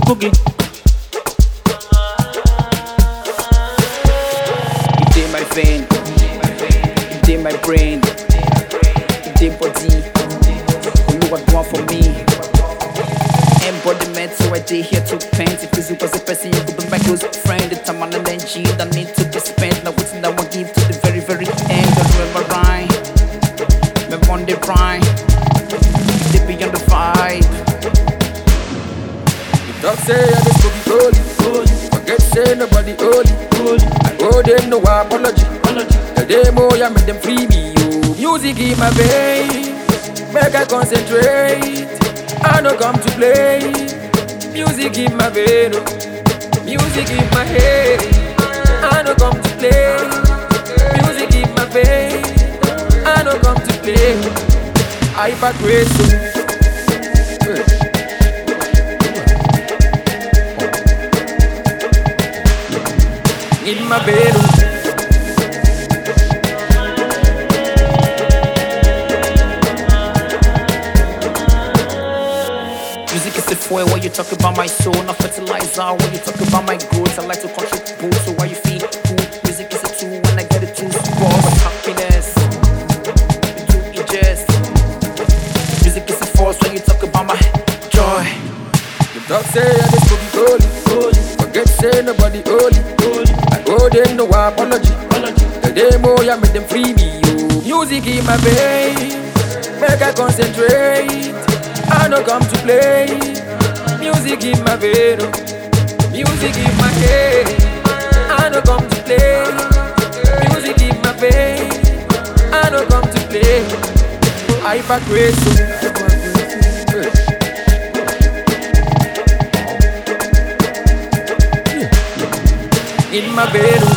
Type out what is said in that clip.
boogie. It in my vein, it in my brain, it in body. You know what want for me. Embodiment, so I did here to paint. If you was a person, you could be my close friend. The time on an energy that need to be spent. Now what's that one give to the very, very end. I remember rhyme, remember on the rhyme. They be on the vibe. Talk say I just go be holy. Forget say nobody holy. I owe them no apology. Tell them oh yeah, make them free me. Oh. Music in my vein, make I concentrate. I no come to play. Music in my vein, oh. Music in my head. I no come to play. Music in my vein. I no come to play. I hypergrace. In my bedroom. Music is the fuel when you talk about my soul, not fertilizer when you talk about my growth. I like to contribute to why you feel cool. Music is a tool when I get it to score with happiness. You do ingest. Music is a force when you talk about my joy. The dog say I just go be holy. Forget say nobody holy. I owe them no apology. Tell them oh yeah, make them free me. Oh. Music in my vein, make I concentrate. I no come to play. Music in my vein, oh. Music in my head. I no come to play. Music in my vein. I no come to play. Hypergrace. In my bed.